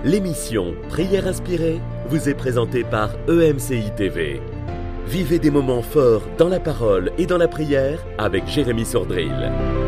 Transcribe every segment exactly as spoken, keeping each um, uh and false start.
L'émission Prière inspirée vous est présentée par E M C I T V. Vivez des moments forts dans la parole et dans la prière avec Jérémy Sordrill.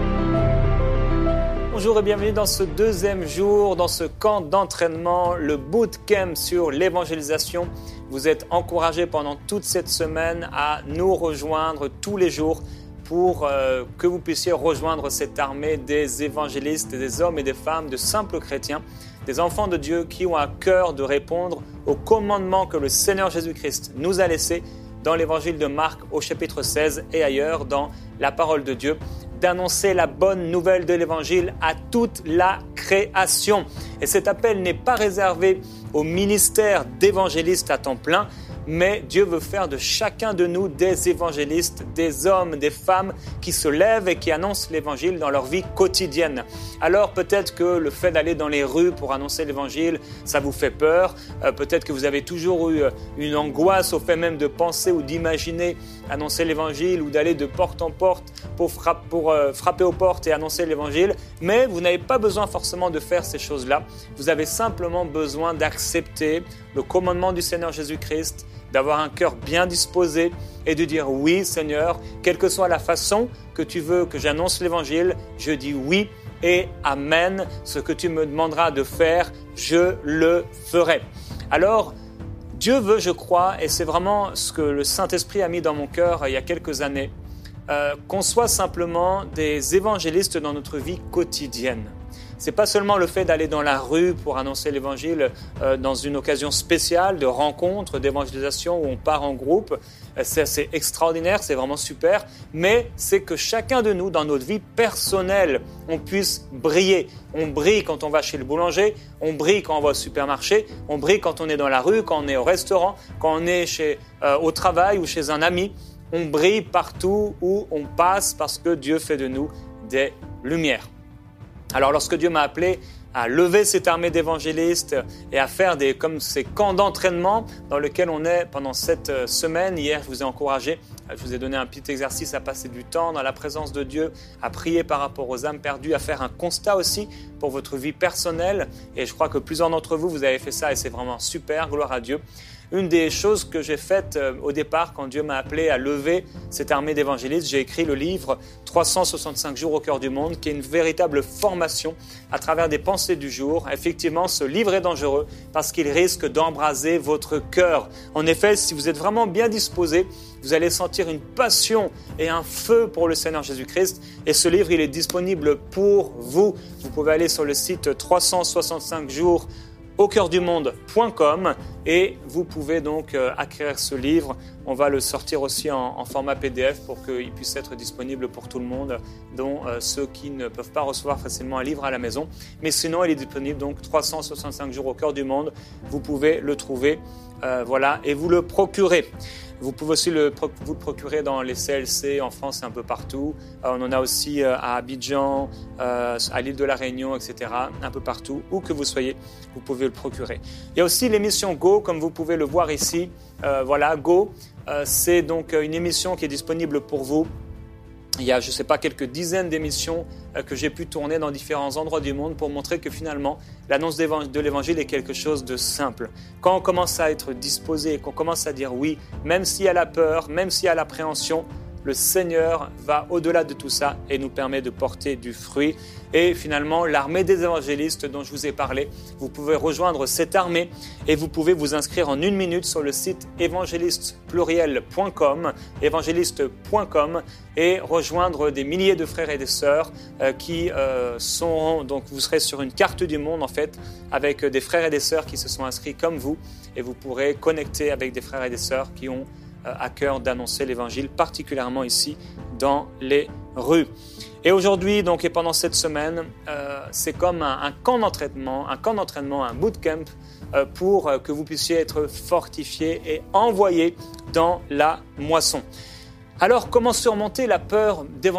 Bonjour et bienvenue dans ce deuxième jour, dans ce camp d'entraînement, le bootcamp sur l'évangélisation. Vous êtes encouragés pendant toute cette semaine à nous rejoindre tous les jours pour euh, que vous puissiez rejoindre cette armée des évangélistes, des hommes et des femmes, de simples chrétiens, des enfants de Dieu qui ont à cœur de répondre aux commandements que le Seigneur Jésus-Christ nous a laissés dans l'évangile de Marc au chapitre seize et ailleurs dans la parole de Dieu, d'annoncer la bonne nouvelle de l'évangile à toute la création. Et cet appel n'est pas réservé au ministère d'évangélistes à temps plein, mais Dieu veut faire de chacun de nous des évangélistes, des hommes, des femmes qui se lèvent et qui annoncent l'évangile dans leur vie quotidienne. Alors peut-être que le fait d'aller dans les rues pour annoncer l'évangile, ça vous fait peur. Euh, peut-être que vous avez toujours eu une angoisse au fait même de penser ou d'imaginer annoncer l'évangile ou d'aller de porte en porte pour, frappe, pour euh, frapper aux portes et annoncer l'évangile. Mais vous n'avez pas besoin forcément de faire ces choses-là. Vous avez simplement besoin d'accepter le commandement du Seigneur Jésus-Christ, d'avoir un cœur bien disposé et de dire « Oui, Seigneur, quelle que soit la façon que tu veux que j'annonce l'Évangile, je dis oui et Amen. Ce que tu me demanderas de faire, je le ferai. » Alors, Dieu veut, je crois, et c'est vraiment ce que le Saint-Esprit a mis dans mon cœur il y a quelques années, euh, qu'on soit simplement des évangélistes dans notre vie quotidienne. C'est pas seulement le fait d'aller dans la rue pour annoncer l'évangile euh, dans une occasion spéciale de rencontre, d'évangélisation où on part en groupe. Euh, c'est assez extraordinaire, c'est vraiment super. Mais c'est que chacun de nous, dans notre vie personnelle, on puisse briller. On brille quand on va chez le boulanger, on brille quand on va au supermarché, on brille quand on est dans la rue, quand on est au restaurant, quand on est chez, euh, au travail ou chez un ami. On brille partout où on passe parce que Dieu fait de nous des lumières. Alors lorsque Dieu m'a appelé à lever cette armée d'évangélistes et à faire des, comme ces camps d'entraînement dans lesquels on est pendant cette semaine, hier je vous ai encouragé, je vous ai donné un petit exercice à passer du temps dans la présence de Dieu, à prier par rapport aux âmes perdues, à faire un constat aussi pour votre vie personnelle et je crois que plusieurs d'entre vous, vous avez fait ça et c'est vraiment super, gloire à Dieu. Une des choses que j'ai faites euh, au départ quand Dieu m'a appelé à lever cette armée d'évangélistes, j'ai écrit le livre trois cent soixante-cinq jours au cœur du monde qui est une véritable formation à travers des pensées du jour. Effectivement, ce livre est dangereux parce qu'il risque d'embraser votre cœur. En effet, si vous êtes vraiment bien disposé, vous allez sentir une passion et un feu pour le Seigneur Jésus-Christ. Et ce livre, il est disponible pour vous. Vous pouvez aller sur le site trois cent soixante-cinq jours au cœur du monde point com et vous pouvez donc euh, acquérir ce livre. On va le sortir aussi en, en format P D F pour qu'il puisse être disponible pour tout le monde, dont euh, ceux qui ne peuvent pas recevoir facilement un livre à la maison. Mais sinon, il est disponible donc trois cent soixante-cinq jours au cœur du monde. Vous pouvez le trouver, euh, voilà, et vous le procurer. Vous pouvez aussi le, vous le procurer dans les C L C en France et un peu partout. Euh, on en a aussi euh, à Abidjan, euh, à l'île de la Réunion, et cetera. Un peu partout, où que vous soyez, vous pouvez le procurer. Il y a aussi l'émission Go, comme vous pouvez le voir ici. Euh, voilà, Go, euh, c'est donc une émission qui est disponible pour vous. Il y a, je ne sais pas, quelques dizaines d'émissions euh, que j'ai pu tourner dans différents endroits du monde pour montrer que finalement, l'annonce de l'évangile est quelque chose de simple. Quand on commence à être disposé, qu'on commence à dire oui, même s'il y a la peur, même s'il y a l'appréhension, le Seigneur va au-delà de tout ça et nous permet de porter du fruit. Et finalement, l'armée des évangélistes dont je vous ai parlé, vous pouvez rejoindre cette armée et vous pouvez vous inscrire en une minute sur le site évangéliste pluriel point com, évangéliste point com et rejoindre des milliers de frères et de sœurs euh, qui euh, sont, donc vous serez sur une carte du monde en fait, avec des frères et des sœurs qui se sont inscrits comme vous et vous pourrez connecter avec des frères et des sœurs qui ont à cœur d'annoncer l'évangile, particulièrement ici dans les rues. Et aujourd'hui, donc, et pendant cette semaine, euh, c'est comme un, un camp d'entraînement, un camp d'entraînement, un bootcamp euh, pour euh, que vous puissiez être fortifiés et envoyés dans la moisson. Alors, comment surmonter la peur d'évangéliser ?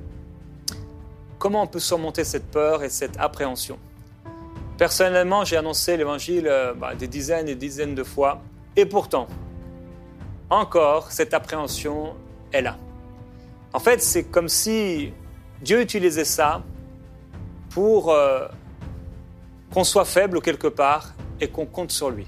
Comment on peut surmonter cette peur et cette appréhension ? Personnellement, j'ai annoncé l'évangile euh, bah, des dizaines et des dizaines de fois, et pourtant, encore, cette appréhension est là. En fait, c'est comme si Dieu utilisait ça pour euh, qu'on soit faible quelque part et qu'on compte sur lui.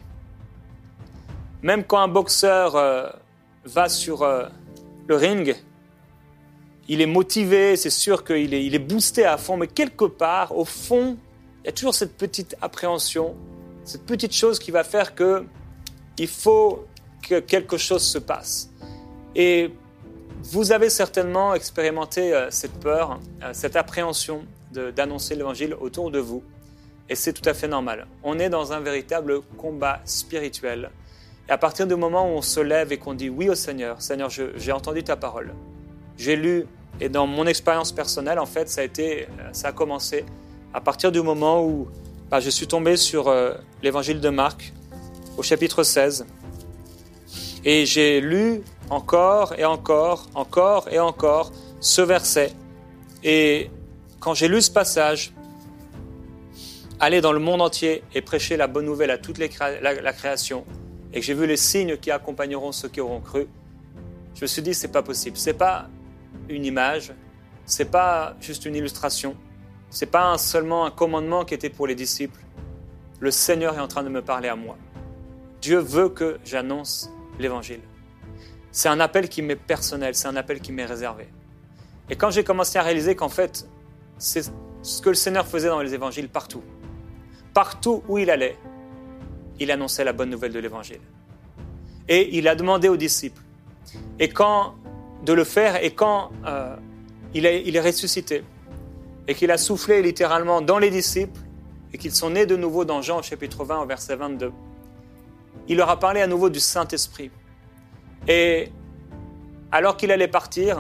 Même quand un boxeur euh, va sur euh, le ring, il est motivé, c'est sûr qu'il est, il est boosté à fond, mais quelque part, au fond, il y a toujours cette petite appréhension, cette petite chose qui va faire qu'il faut que quelque chose se passe. Et vous avez certainement expérimenté euh, cette peur, euh, cette appréhension de, d'annoncer l'évangile autour de vous. Et c'est tout à fait normal. On est dans un véritable combat spirituel. Et à partir du moment où on se lève et qu'on dit oui au Seigneur, Seigneur, je, j'ai entendu ta parole, j'ai lu, et dans mon expérience personnelle, en fait, ça a été, ça a commencé à partir du moment où bah, je suis tombé sur euh, l'évangile de Marc, au chapitre seize, et j'ai lu encore et encore, encore et encore ce verset. Et quand j'ai lu ce passage, aller dans le monde entier et prêcher la bonne nouvelle à toute les créa- la, la création, et que j'ai vu les signes qui accompagneront ceux qui auront cru, je me suis dit, c'est pas possible. C'est pas une image, c'est pas juste une illustration, c'est pas un, seulement un commandement qui était pour les disciples. Le Seigneur est en train de me parler à moi. Dieu veut que j'annonce l'évangile. C'est un appel qui m'est personnel, c'est un appel qui m'est réservé. Et quand j'ai commencé à réaliser qu'en fait, c'est ce que le Seigneur faisait dans les évangiles partout, partout où il allait, il annonçait la bonne nouvelle de l'évangile. Et il a demandé aux disciples, et quand, de le faire, et quand euh, il, est, il est ressuscité, et qu'il a soufflé littéralement dans les disciples, et qu'ils sont nés de nouveau dans Jean au chapitre vingt, au verset vingt-deux, il leur a parlé à nouveau du Saint-Esprit. Et alors qu'il allait partir,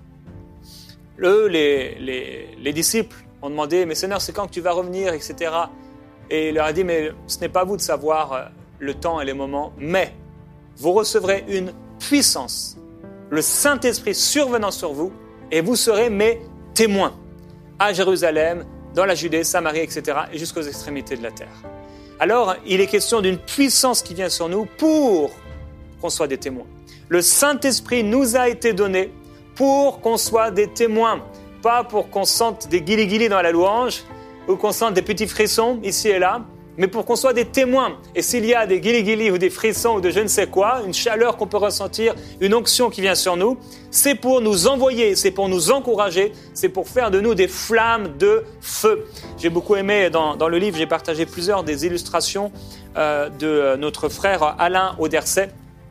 eux, les, les, les disciples, ont demandé « Mais Seigneur, c'est quand que tu vas revenir ?» et cetera. Et il leur a dit « Mais ce n'est pas à vous de savoir le temps et les moments, mais vous recevrez une puissance, le Saint-Esprit survenant sur vous, et vous serez mes témoins à Jérusalem, dans la Judée, Samarie, et cetera, et jusqu'aux extrémités de la terre. » Alors, il est question d'une puissance qui vient sur nous pour qu'on soit des témoins. Le Saint-Esprit nous a été donné pour qu'on soit des témoins, pas pour qu'on sente des guili-guili dans la louange ou qu'on sente des petits frissons ici et là, mais pour qu'on soit des témoins. Et s'il y a des guili-guili ou des frissons ou de je ne sais quoi, une chaleur qu'on peut ressentir, une onction qui vient sur nous, c'est pour nous envoyer, c'est pour nous encourager, c'est pour faire de nous des flammes de feu. J'ai beaucoup aimé, dans, dans le livre, j'ai partagé plusieurs des illustrations euh, de notre frère Alain Auderset,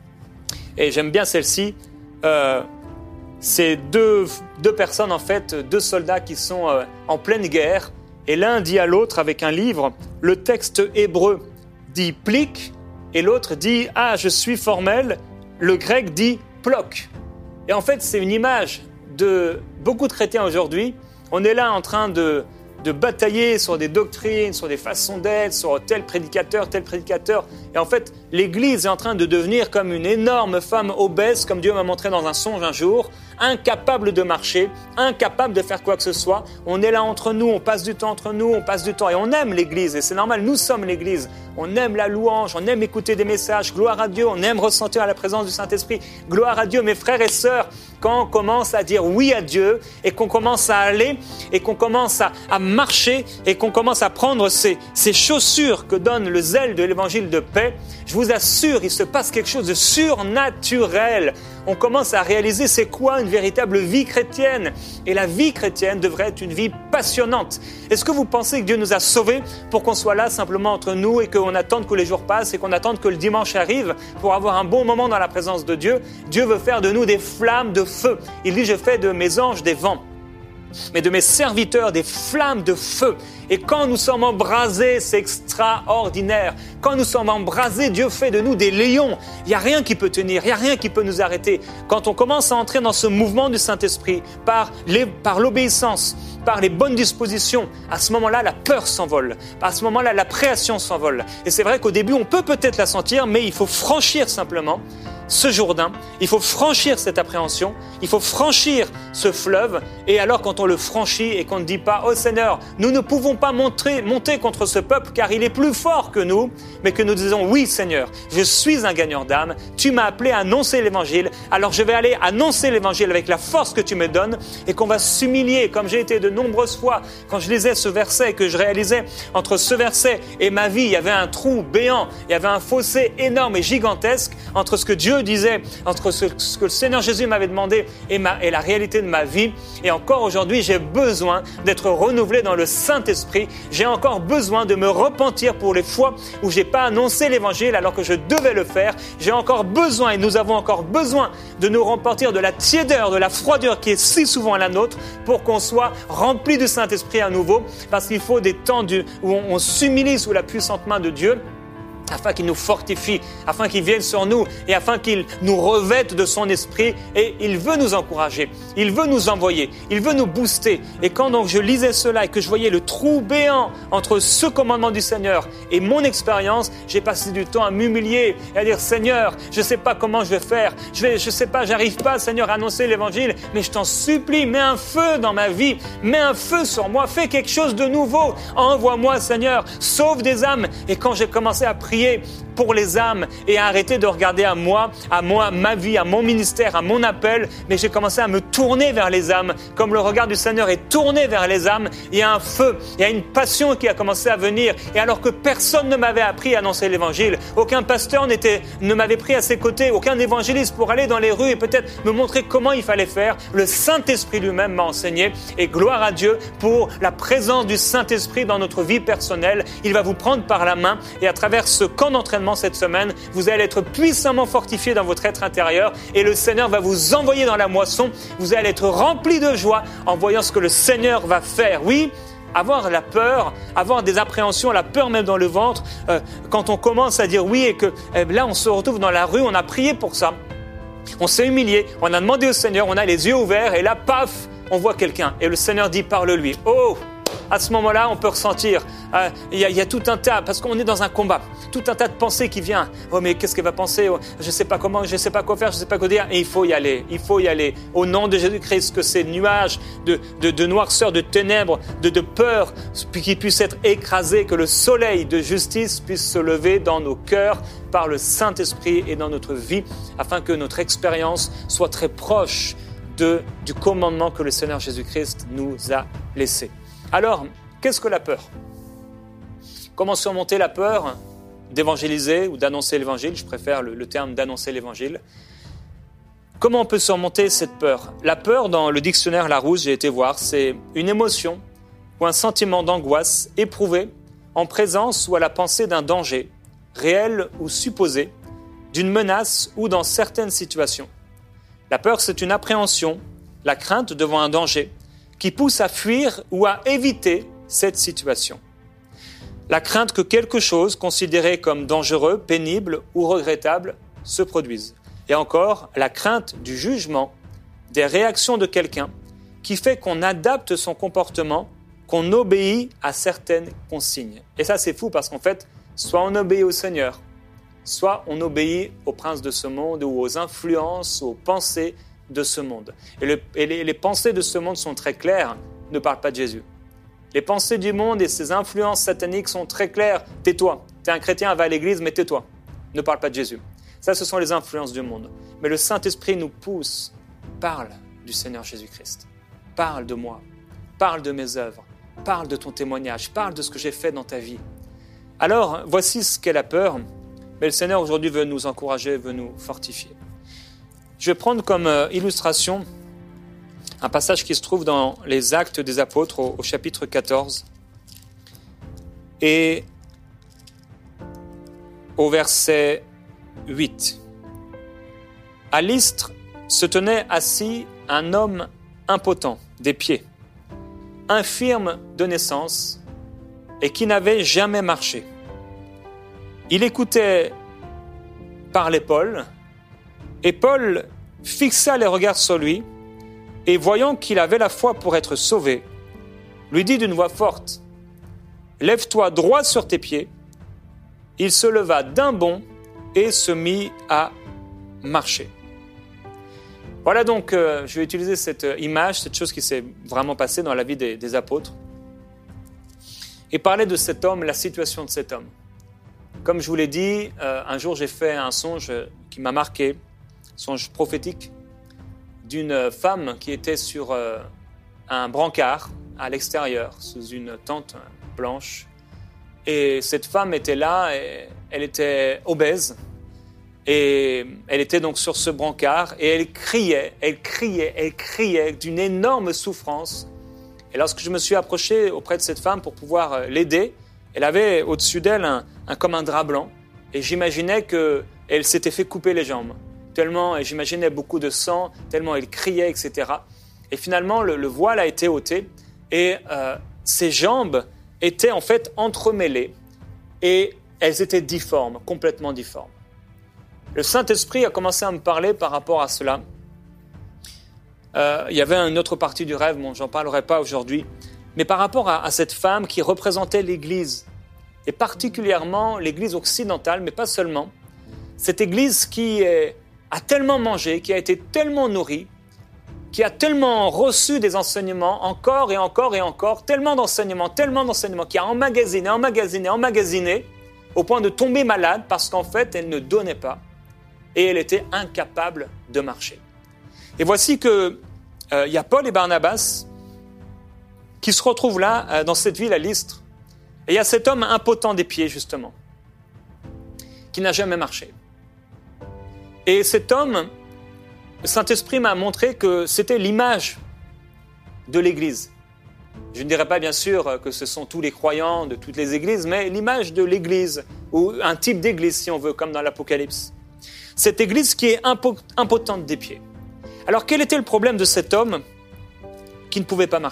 et j'aime bien celle-ci. Euh, c'est deux, deux personnes, en fait, deux soldats qui sont euh, en pleine guerre, et l'un dit à l'autre avec un livre, le texte hébreu dit « plik » et l'autre dit « ah, je suis formel », le grec dit « plok ». Et en fait, c'est une image de beaucoup de chrétiens aujourd'hui. On est là en train de, de batailler sur des doctrines, sur des façons d'être, sur tel prédicateur, tel prédicateur. Et en fait, l'Église est en train de devenir comme une énorme femme obèse, comme Dieu m'a montré dans un songe un jour, incapable de marcher, incapable de faire quoi que ce soit. On est là entre nous, on passe du temps entre nous, on passe du temps. Et on aime l'Église, et c'est normal, nous sommes l'Église. On aime la louange, on aime écouter des messages, gloire à Dieu, on aime ressentir la présence du Saint-Esprit. Gloire à Dieu, mes frères et sœurs, quand on commence à dire oui à Dieu, et qu'on commence à aller, et qu'on commence à, à marcher, et qu'on commence à prendre ces, ces chaussures que donne le zèle de l'évangile de paix, je vous assure, il se passe quelque chose de surnaturel. On commence à réaliser c'est quoi une véritable vie chrétienne. Et la vie chrétienne devrait être une vie passionnante. Est-ce que vous pensez que Dieu nous a sauvés pour qu'on soit là simplement entre nous et qu'on attende que les jours passent et qu'on attende que le dimanche arrive pour avoir un bon moment dans la présence de Dieu? Dieu veut faire de nous des flammes de feu. Il dit, je fais de mes anges des vents, mais de mes serviteurs des flammes de feu. Et quand nous sommes embrasés, c'est extraordinaire. Quand nous sommes embrasés, Dieu fait de nous des lions. Il n'y a rien qui peut tenir, il n'y a rien qui peut nous arrêter. Quand on commence à entrer dans ce mouvement du Saint-Esprit, par, les, par l'obéissance, par les bonnes dispositions, à ce moment-là, la peur s'envole. À ce moment-là, la création s'envole. Et c'est vrai qu'au début, on peut peut-être la sentir, mais il faut franchir simplement ce Jourdain, il faut franchir cette appréhension, il faut franchir ce fleuve. Et alors quand on le franchit et qu'on ne dit pas « Oh Seigneur, nous ne pouvons pas monter, monter contre ce peuple car il est plus fort que nous », mais que nous disons « Oui Seigneur, je suis un gagneur d'âme, tu m'as appelé à annoncer l'évangile, alors je vais aller annoncer l'évangile avec la force que tu me donnes et qu'on va s'humilier comme j'ai été de nombreuses fois quand je lisais ce verset et que je réalisais entre ce verset et ma vie, il y avait un trou béant, il y avait un fossé énorme et gigantesque entre ce que Dieu disait, entre ce, ce que le Seigneur Jésus m'avait demandé et, ma, et la réalité de ma vie. Et encore aujourd'hui, j'ai besoin d'être renouvelé dans le Saint-Esprit. J'ai encore besoin de me repentir pour les fois où je n'ai pas annoncé l'Évangile alors que je devais le faire. J'ai encore besoin, et nous avons encore besoin de nous repentir de la tiédeur, de la froideur qui est si souvent la nôtre pour qu'on soit rempli du Saint-Esprit à nouveau, parce qu'il faut des temps du, où on, on s'humilie sous la puissante main de Dieu, afin qu'il nous fortifie, afin qu'il vienne sur nous et afin qu'il nous revête de son esprit. Et il veut nous encourager, il veut nous envoyer, il veut nous booster. Et quand donc je lisais cela et que je voyais le trou béant entre ce commandement du Seigneur et mon expérience, j'ai passé du temps à m'humilier et à dire « Seigneur, je ne sais pas comment je vais faire, je ne je sais pas, j'arrive pas, Seigneur, à annoncer l'évangile, mais je t'en supplie, mets un feu dans ma vie, mets un feu sur moi, fais quelque chose de nouveau, envoie-moi, Seigneur, sauve des âmes. » Et quand j'ai commencé à prier pour les âmes et à arrêter de regarder à moi, à moi, ma vie, à mon ministère, à mon appel, mais j'ai commencé à me tourner vers les âmes, comme le regard du Seigneur est tourné vers les âmes. Il y a un feu, il y a une passion qui a commencé à venir. Et alors que personne ne m'avait appris à annoncer l'évangile, aucun pasteur n'était, ne m'avait pris à ses côtés, aucun évangéliste pour aller dans les rues et peut-être me montrer comment il fallait faire, le Saint-Esprit lui-même m'a enseigné. Et gloire à Dieu pour la présence du Saint-Esprit dans notre vie personnelle. Il va vous prendre par la main et à travers ce camp d'entraînement cette semaine, vous allez être puissamment fortifié dans votre être intérieur et le Seigneur va vous envoyer dans la moisson. Vous allez être rempli de joie en voyant ce que le Seigneur va faire. Oui, avoir la peur, avoir des appréhensions, la peur même dans le ventre, euh, quand on commence à dire oui et que euh, là on se retrouve dans la rue, on a prié pour ça, on s'est humilié, on a demandé au Seigneur, on a les yeux ouverts et là, paf, on voit quelqu'un et le Seigneur dit parle-lui. Oh! À ce moment-là, on peut ressentir, euh, il y a, il y a tout un tas, parce qu'on est dans un combat, tout un tas de pensées qui vient. Oh, mais qu'est-ce qu'elle va penser? Oh, je ne sais pas comment, je ne sais pas quoi faire, je ne sais pas quoi dire. Et il faut y aller, il faut y aller. Au nom de Jésus-Christ, que ces nuages de, de, de noirceur, de ténèbres, de, de peur, qui puissent être écrasés, que le soleil de justice puisse se lever dans nos cœurs par le Saint-Esprit et dans notre vie, afin que notre expérience soit très proche de, du commandement que le Seigneur Jésus-Christ nous a laissé. Alors, qu'est-ce que la peur? Comment surmonter la peur d'évangéliser ou d'annoncer l'évangile? Je préfère le, le terme d'annoncer l'évangile. Comment on peut surmonter cette peur? La peur, dans le dictionnaire Larousse, j'ai été voir, c'est une émotion ou un sentiment d'angoisse éprouvé en présence ou à la pensée d'un danger, réel ou supposé, d'une menace ou dans certaines situations. La peur, c'est une appréhension, la crainte devant un danger, qui pousse à fuir ou à éviter cette situation. La crainte que quelque chose considéré comme dangereux, pénible ou regrettable se produise. Et encore, la crainte du jugement, des réactions de quelqu'un qui fait qu'on adapte son comportement, qu'on obéit à certaines consignes. Et ça, c'est fou parce qu'en fait, soit on obéit au Seigneur, soit on obéit aux princes de ce monde ou aux influences, aux pensées de ce monde. Et, le, et les, les pensées de ce monde sont très claires, ne parlent pas de Jésus. Les pensées du monde et ses influences sataniques sont très claires. Tais-toi. Tu es un chrétien, va à l'église, mais tais-toi. Ne parle pas de Jésus. Ça, ce sont les influences du monde. Mais le Saint-Esprit nous pousse. Parle du Seigneur Jésus-Christ. Parle de moi. Parle de mes œuvres. Parle de ton témoignage. Parle de ce que j'ai fait dans ta vie. Alors, voici ce qu'est la peur. Mais le Seigneur aujourd'hui veut nous encourager, veut nous fortifier. Je vais prendre comme illustration un passage qui se trouve dans les Actes des Apôtres au, au chapitre quatorze et au verset huit. À Lystre se tenait assis un homme impotent des pieds, infirme de naissance et qui n'avait jamais marché. Il écoutait parler Paul, et Paul fixa les regards sur lui, et voyant qu'il avait la foi pour être sauvé, lui dit d'une voix forte, « Lève-toi droit sur tes pieds. » Il se leva d'un bond et se mit à marcher. Voilà donc, euh, je vais utiliser cette image, cette chose qui s'est vraiment passée dans la vie des, des apôtres, et parler de cet homme, la situation de cet homme. Comme je vous l'ai dit, euh, un jour j'ai fait un songe qui m'a marqué, songe prophétique, d'une femme qui était sur euh, un brancard à l'extérieur, sous une tente blanche. Et cette femme était là, et elle était obèse, et elle était donc sur ce brancard, et elle criait, elle criait, elle criait d'une énorme souffrance. Et lorsque je me suis approché auprès de cette femme pour pouvoir l'aider, elle avait au-dessus d'elle un, un, comme un drap blanc, et j'imaginais qu'elle s'était fait couper les jambes, tellement, et j'imaginais beaucoup de sang, tellement elle criait, et cetera. Et finalement, le, le voile a été ôté, et euh, ses jambes étaient en fait entremêlées, et elles étaient difformes, complètement difformes. Le Saint-Esprit a commencé à me parler par rapport à cela. Euh, il y avait une autre partie du rêve, bon, j'en parlerai pas aujourd'hui, mais par rapport à, à cette femme qui représentait l'Église, et particulièrement l'Église occidentale, mais pas seulement. Cette Église qui est, a tellement mangé, qui a été tellement nourrie, qui a tellement reçu des enseignements, encore et encore et encore, tellement d'enseignements, tellement d'enseignements, qui a emmagasiné, emmagasiné, emmagasiné, au point de tomber malade parce qu'en fait, elle ne donnait pas et elle était incapable de marcher. Et voici qu'il euh, y a Paul et Barnabas qui se retrouvent là, euh, dans cette ville à Lystre. Et il y a cet homme impotent des pieds, justement, qui n'a jamais marché. Et cet homme, le Saint-Esprit m'a montré que c'était l'image de l'Église. Je ne dirais pas bien sûr que ce sont tous les croyants de toutes les églises, mais l'image de l'Église, ou un type d'Église si on veut, comme dans l'Apocalypse. Cette Église qui est impotente des pieds. Alors quel était le problème de cet homme qui ne pouvait pas marcher ?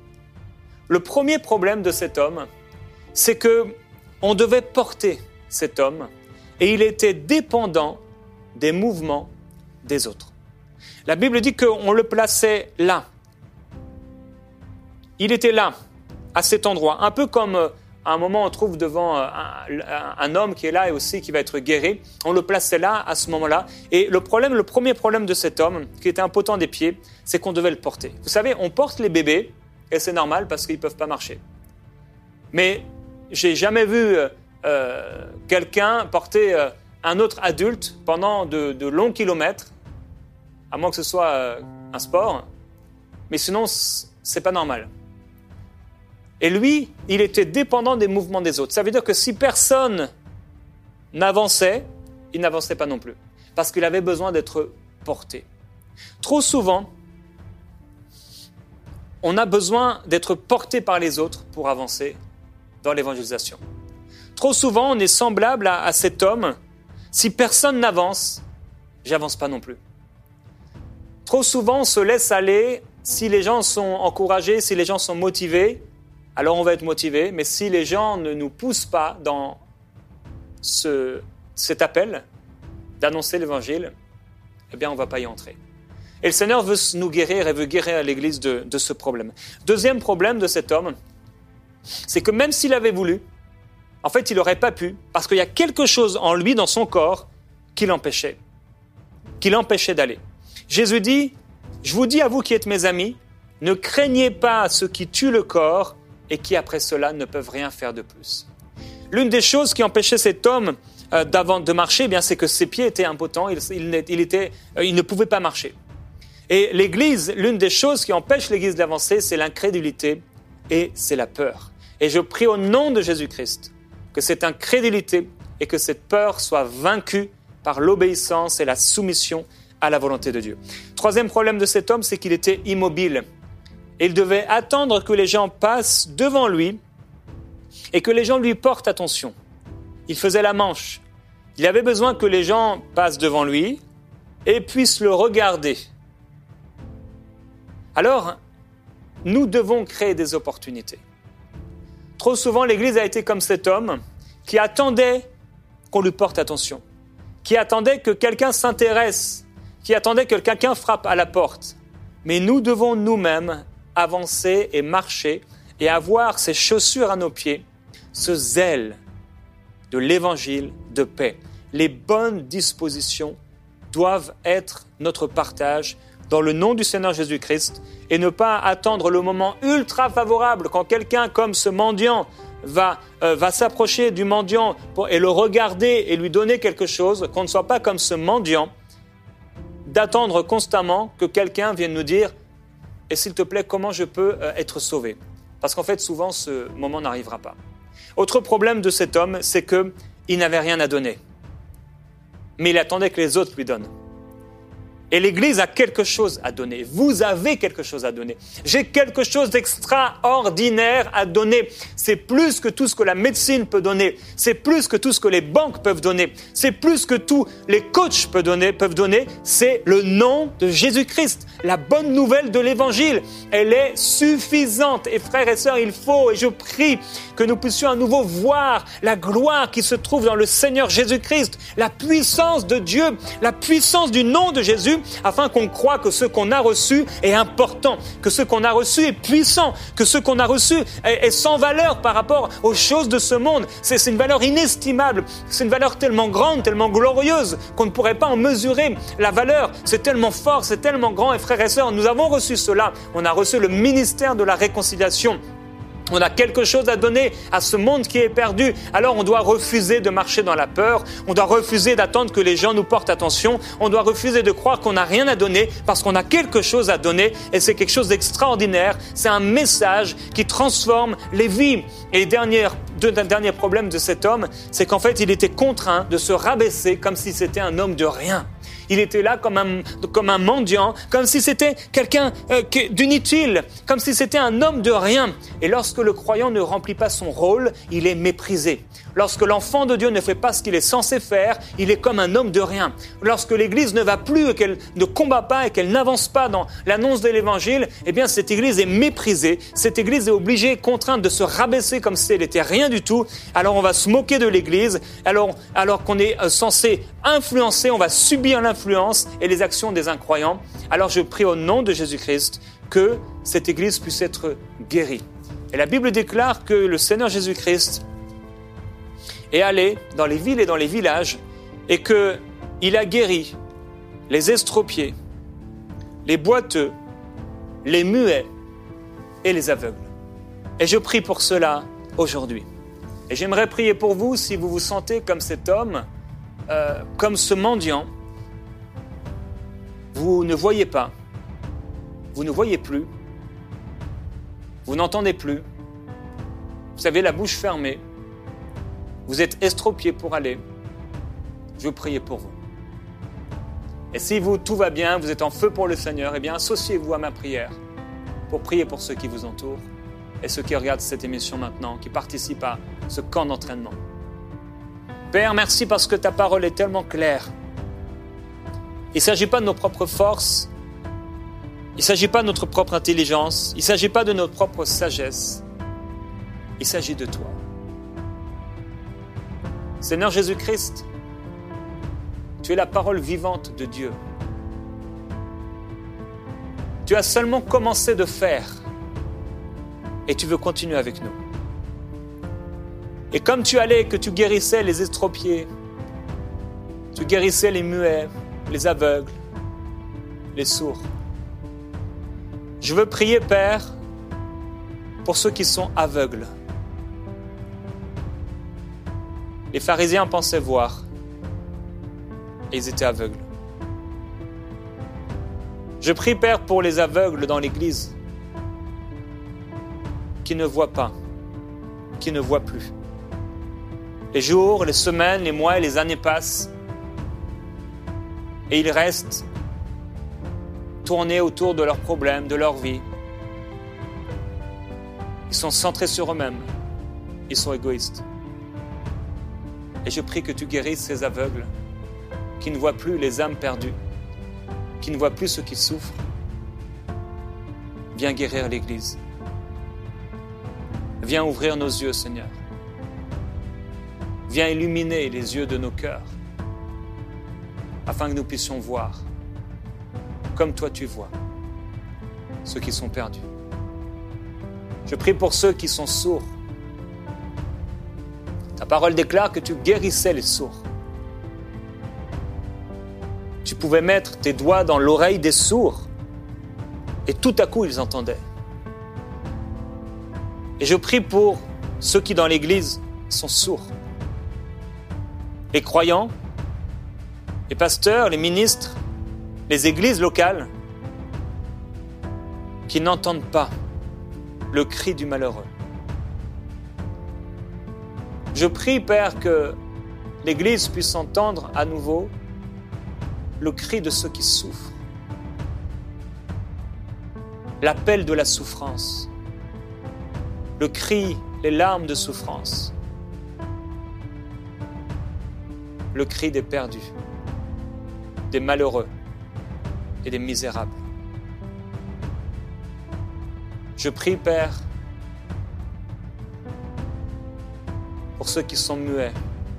Le premier problème de cet homme, c'est qu'on devait porter cet homme et il était dépendant des mouvements des autres. La Bible dit qu'on le plaçait là. Il était là, à cet endroit, un peu comme à un moment on trouve devant un, un, un homme qui est là et aussi qui va être guéri. On le plaçait là, à ce moment-là. Et le problème, le premier problème de cet homme, qui était impotent des pieds, c'est qu'on devait le porter. Vous savez, on porte les bébés, et c'est normal parce qu'ils ne peuvent pas marcher. Mais j'ai jamais vu euh, quelqu'un porter euh, un autre adulte pendant de, de longs kilomètres, à moins que ce soit euh, un sport, mais sinon, c'est pas normal. Et lui, il était dépendant des mouvements des autres. Ça veut dire que si personne n'avançait, il n'avançait pas non plus, parce qu'il avait besoin d'être porté. Trop souvent, on a besoin d'être porté par les autres pour avancer dans l'évangélisation. Trop souvent, on est semblable à, à cet homme. Si personne n'avance, j'avance pas non plus. Trop souvent, on se laisse aller. Si les gens sont encouragés, si les gens sont motivés, alors on va être motivé. Mais si les gens ne nous poussent pas dans ce, cet appel d'annoncer l'évangile, eh bien, on ne va pas y entrer. Et le Seigneur veut nous guérir et veut guérir l'Église de, de ce problème. Deuxième problème de cet homme, c'est que même s'il avait voulu, en fait, il n'aurait pas pu, parce qu'il y a quelque chose en lui, dans son corps, qui l'empêchait, qui l'empêchait d'aller. Jésus dit, « Je vous dis à vous qui êtes mes amis, ne craignez pas ceux qui tuent le corps et qui, après cela, ne peuvent rien faire de plus. » L'une des choses qui empêchait cet homme euh, d'avant de marcher, eh bien, c'est que ses pieds étaient impotents, il, il, il, était, euh, il ne pouvait pas marcher. Et l'Église, l'une des choses qui empêche l'Église d'avancer, c'est l'incrédulité et c'est la peur. Et je prie au nom de Jésus-Christ que cette incrédulité et que cette peur soient vaincues par l'obéissance et la soumission à la volonté de Dieu. Troisième problème de cet homme, c'est qu'il était immobile. Et il devait attendre que les gens passent devant lui et que les gens lui portent attention. Il faisait la manche. Il avait besoin que les gens passent devant lui et puissent le regarder. Alors, nous devons créer des opportunités. Trop souvent, l'Église a été comme cet homme qui attendait qu'on lui porte attention, qui attendait que quelqu'un s'intéresse, qui attendait que quelqu'un frappe à la porte. Mais nous devons nous-mêmes avancer et marcher et avoir ces chaussures à nos pieds, ce zèle de l'évangile de paix, les bonnes dispositions doivent être notre partage dans le nom du Seigneur Jésus-Christ et ne pas attendre le moment ultra favorable quand quelqu'un comme ce mendiant va, euh, va s'approcher du mendiant pour, et le regarder et lui donner quelque chose, qu'on ne soit pas comme ce mendiant, d'attendre constamment que quelqu'un vienne nous dire « Et s'il te plaît, comment je peux euh, être sauvé ?» Parce qu'en fait, souvent, ce moment n'arrivera pas. Autre problème de cet homme, c'est qu'il n'avait rien à donner. Mais il attendait que les autres lui donnent. Et l'Église a quelque chose à donner. Vous avez quelque chose à donner. J'ai quelque chose d'extraordinaire à donner. C'est plus que tout ce que la médecine peut donner. C'est plus que tout ce que les banques peuvent donner. C'est plus que tous les coachs peuvent donner. Peuvent donner. C'est le nom de Jésus-Christ. La bonne nouvelle de l'Évangile. Elle est suffisante. Et frères et sœurs, il faut, et je prie, que nous puissions à nouveau voir la gloire qui se trouve dans le Seigneur Jésus-Christ. La puissance de Dieu. La puissance du nom de Jésus. Afin qu'on croie que ce qu'on a reçu est important, que ce qu'on a reçu est puissant, que ce qu'on a reçu est, est sans valeur par rapport aux choses de ce monde. C'est, c'est une valeur inestimable, c'est une valeur tellement grande, tellement glorieuse qu'on ne pourrait pas en mesurer la valeur. C'est tellement fort, c'est tellement grand. Et frères et sœurs, nous avons reçu cela. On a reçu le ministère de la réconciliation. On a quelque chose à donner à ce monde qui est perdu. Alors on doit refuser de marcher dans la peur. On doit refuser d'attendre que les gens nous portent attention. On doit refuser de croire qu'on n'a rien à donner parce qu'on a quelque chose à donner. Et c'est quelque chose d'extraordinaire. C'est un message qui transforme les vies. Et le dernier, deux derniers problèmes de cet homme, c'est qu'en fait, il était contraint de se rabaisser comme si c'était un homme de rien. Il était là comme un, comme un mendiant, comme si c'était quelqu'un euh, d'inutile, comme si c'était un homme de rien. Et lorsque le croyant ne remplit pas son rôle, il est méprisé. Lorsque l'enfant de Dieu ne fait pas ce qu'il est censé faire, il est comme un homme de rien. Lorsque l'Église ne va plus et qu'elle ne combat pas et qu'elle n'avance pas dans l'annonce de l'Évangile, eh bien cette Église est méprisée. Cette Église est obligée, contrainte de se rabaisser comme si elle n'était rien du tout. Alors on va se moquer de l'Église. Alors, alors qu'on est censé influencer, on va subir l'influence et les actions des incroyants. Alors je prie au nom de Jésus-Christ que cette Église puisse être guérie. Et la Bible déclare que le Seigneur Jésus-Christ est allé dans les villes et dans les villages et qu'il a guéri les estropiés, les boiteux, les muets et les aveugles. Et je prie pour cela aujourd'hui. Et j'aimerais prier pour vous si vous vous sentez comme cet homme, euh, comme ce mendiant. Vous ne voyez pas, vous ne voyez plus, vous n'entendez plus, vous avez la bouche fermée, vous êtes estropié pour aller, je veux prier pour vous. Et si vous, tout va bien, vous êtes en feu pour le Seigneur, eh bien associez-vous à ma prière pour prier pour ceux qui vous entourent et ceux qui regardent cette émission maintenant, qui participent à ce camp d'entraînement. Père, merci parce que ta parole est tellement claire. Il ne s'agit pas de nos propres forces, il ne s'agit pas de notre propre intelligence, il ne s'agit pas de notre propre sagesse, il s'agit de toi. Seigneur Jésus-Christ, tu es la parole vivante de Dieu. Tu as seulement commencé de faire et tu veux continuer avec nous. Et comme tu allais, que tu guérissais les estropiés, tu guérissais les muets, les aveugles, les sourds. Je veux prier, Père, pour ceux qui sont aveugles. Les pharisiens pensaient voir, et ils étaient aveugles. Je prie, Père, pour les aveugles dans l'Église, qui ne voient pas, qui ne voient plus. Les jours, les semaines, les mois et les années passent, et ils restent tournés autour de leurs problèmes, de leur vie. Ils sont centrés sur eux-mêmes. Ils sont égoïstes. Et je prie que tu guérisses ces aveugles qui ne voient plus les âmes perdues, qui ne voient plus ceux qui souffrent. Viens guérir l'Église. Viens ouvrir nos yeux, Seigneur. Viens illuminer les yeux de nos cœurs afin que nous puissions voir comme toi tu vois ceux qui sont perdus. Je prie pour ceux qui sont sourds. Ta parole déclare que tu guérissais les sourds. tu pouvais mettre tes doigts dans l'oreille des sourds et tout à coup ils entendaient. Et je prie pour ceux qui dans l'Église sont sourds. Les croyants, les pasteurs, les ministres, les églises locales qui n'entendent pas le cri du malheureux. Je prie, Père, que l'Église puisse entendre à nouveau le cri de ceux qui souffrent, l'appel de la souffrance, le cri, les larmes de souffrance, le cri des perdus, des malheureux et des misérables. Je prie, Père, pour ceux qui sont muets,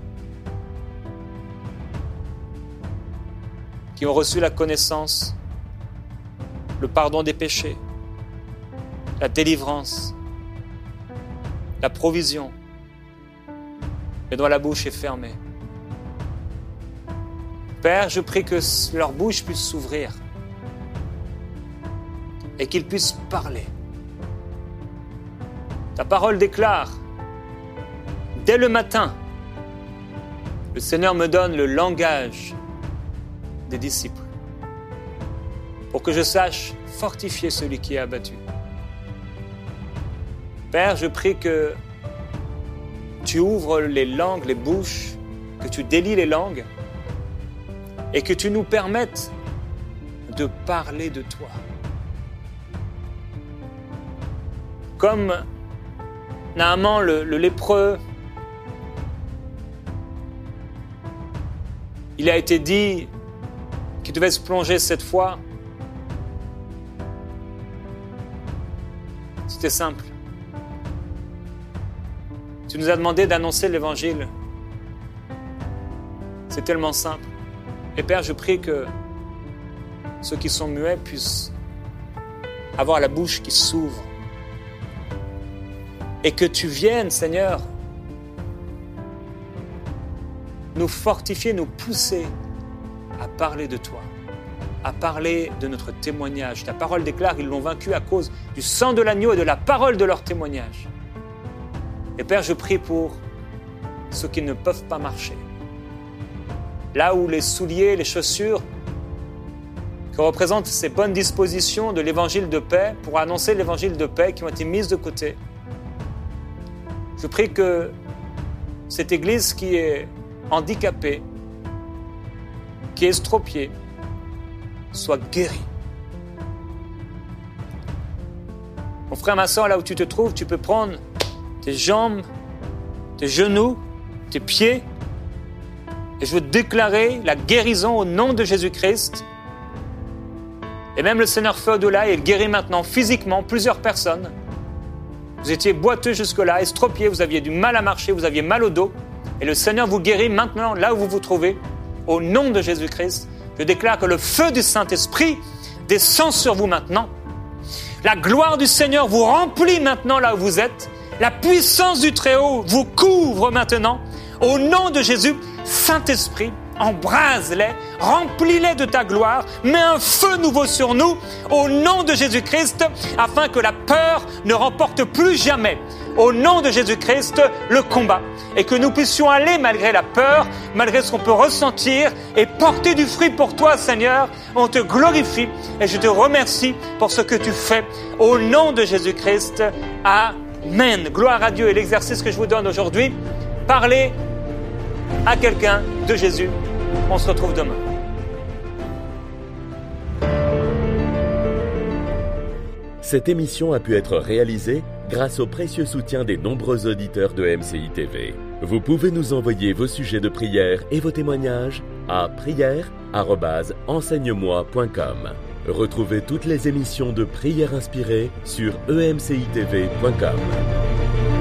qui ont reçu la connaissance, le pardon des péchés, la délivrance, la provision, mais dont la bouche est fermée. Père, je prie que leur bouche puisse s'ouvrir et qu'ils puissent parler. Ta parole déclare, dès le matin, le Seigneur me donne le langage des disciples pour que je sache fortifier celui qui est abattu. Père, je prie que tu ouvres les langues, les bouches, que tu délies les langues et que tu nous permettes de parler de toi. Comme Naaman, le, le lépreux, il a été dit qu'il devait se plonger sept fois. C'était simple. Tu nous as demandé d'annoncer l'évangile. C'est tellement simple. Et Père, je prie que ceux qui sont muets puissent avoir la bouche qui s'ouvre. Et que tu viennes, Seigneur, nous fortifier, nous pousser à parler de toi, à parler de notre témoignage. Ta parole déclare qu'ils l'ont vaincu à cause du sang de l'agneau et de la parole de leur témoignage. Et Père, je prie pour ceux qui ne peuvent pas marcher. Là où les souliers, les chaussures, qui représentent ces bonnes dispositions de l'évangile de paix, pour annoncer l'évangile de paix, qui ont été mises de côté. Je prie que cette Église qui est handicapée, qui est estropiée, soit guérie. Mon frère, ma soeur, là où tu te trouves, tu peux prendre tes jambes, tes genoux, tes pieds, et je veux déclarer la guérison au nom de Jésus-Christ. Et même le Seigneur fait au-delà et il guérit maintenant physiquement plusieurs personnes. Vous étiez boiteux jusque-là, estropiés, vous aviez du mal à marcher, vous aviez mal au dos. Et le Seigneur vous guérit maintenant là où vous vous trouvez. Au nom de Jésus-Christ, je déclare que le feu du Saint-Esprit descend sur vous maintenant. La gloire du Seigneur vous remplit maintenant là où vous êtes. La puissance du Très-Haut vous couvre maintenant. Au nom de Jésus, Saint-Esprit, embrase-les, remplis-les de ta gloire, mets un feu nouveau sur nous, au nom de Jésus-Christ, afin que la peur ne remporte plus jamais, au nom de Jésus-Christ, le combat. Et que nous puissions aller malgré la peur, malgré ce qu'on peut ressentir, et porter du fruit pour toi, Seigneur. On te glorifie et je te remercie pour ce que tu fais, au nom de Jésus-Christ. Amen. Gloire à Dieu. Et l'exercice que je vous donne aujourd'hui, parlez à quelqu'un de Jésus. On se retrouve demain. Cette émission a pu être réalisée grâce au précieux soutien des nombreux auditeurs de M C I T V. Vous pouvez nous envoyer vos sujets de prière et vos témoignages à prière arobase enseigne moi point com. Retrouvez toutes les émissions de Prière Inspirée sur e m c i t v point com.